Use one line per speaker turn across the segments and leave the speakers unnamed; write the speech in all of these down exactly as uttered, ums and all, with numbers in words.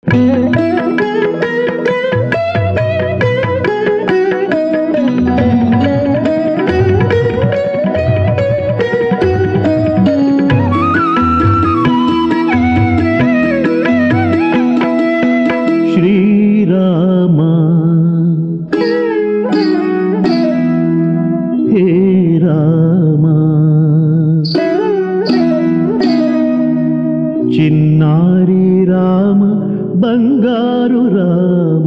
శ్రీరామా హే రామా చిన్నారి రామ బంగారు రామ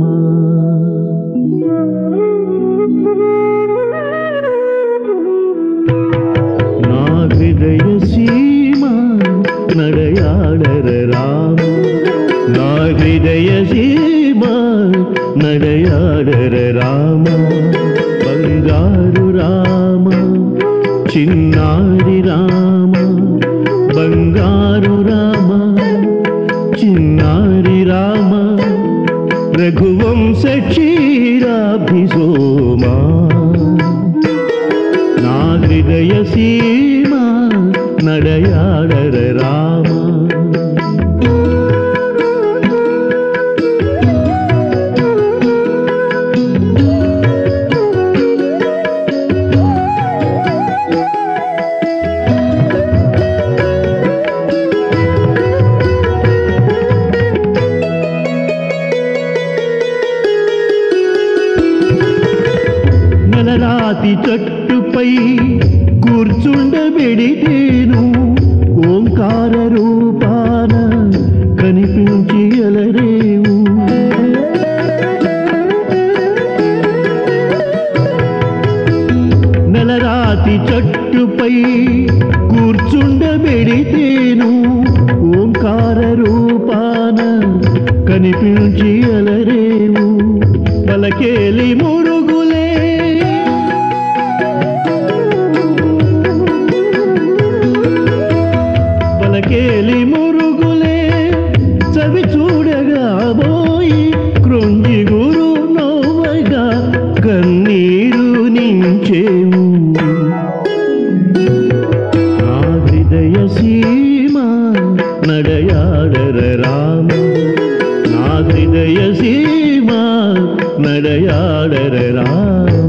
నా హృదయ సీమ నడయాడర రామ నా హృదయ సీమ నడయాడర రామ బంగారు రామ చిన్నారి రామ బంగారు రామ చిన్నారి రామ రఘువంశ క్షీరాభిసోమా నా హృదయ సీమ నడయాడర రామ రాతి చెట్టుపై కూర్చుండబెడితేను ఓంకార రూపాన కనిపించి అలరేవు నెలరాతి చెట్టుపై కూర్చుండబెడితేను ఓంకార రూపాన కనిపించి అలరేవు పలకేలి మురుగులే కేలి మురుగులే చవి చూడగా పోయి కృంగి గురు నవ్వగా కన్నీరు నించేవు నా హృదయ సీమ నడయాడర రామ నా హృదయ సీమ నడయాడర రామ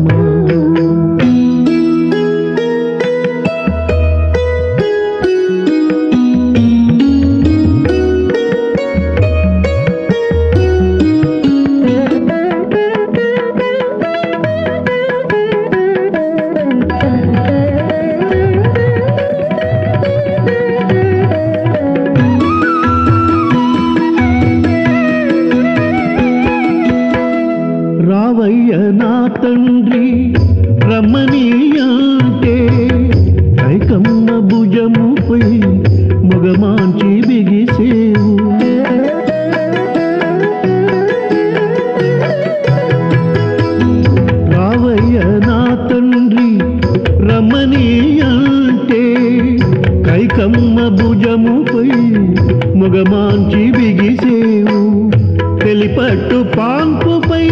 రావయ్య నా తండ్రి రమణీయంటే కైకమ్మ భుజముపై మొగమాంచి బిగిసేవు రావయ్య నా తండ్రి రమణీయంటే కైకమ్మ భుజముపై మొగమాంచి బిగిసేవు తెలిపట్టు పాంపుపై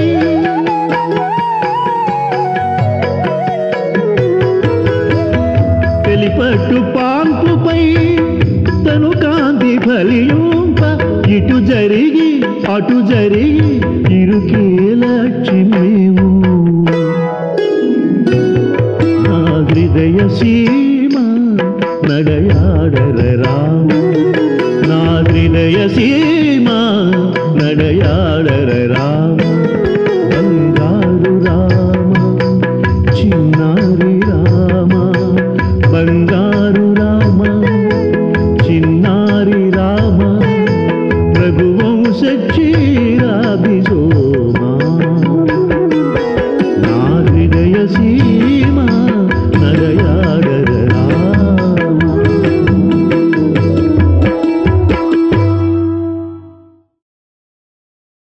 తెలిపట్టు పాంపుపై తను కాంతి ఫలింప ఇటు జరిగి అటు జరిగి ఇరుకేలక్ష్మీవు నా హృదయ సీమ నడయాడర రామ నా హృదయ సీమ నడయాడర రామ బంగారు రామ చిన్నారి రామ బంగారు రామ చిన్నారి రామ రఘువంశ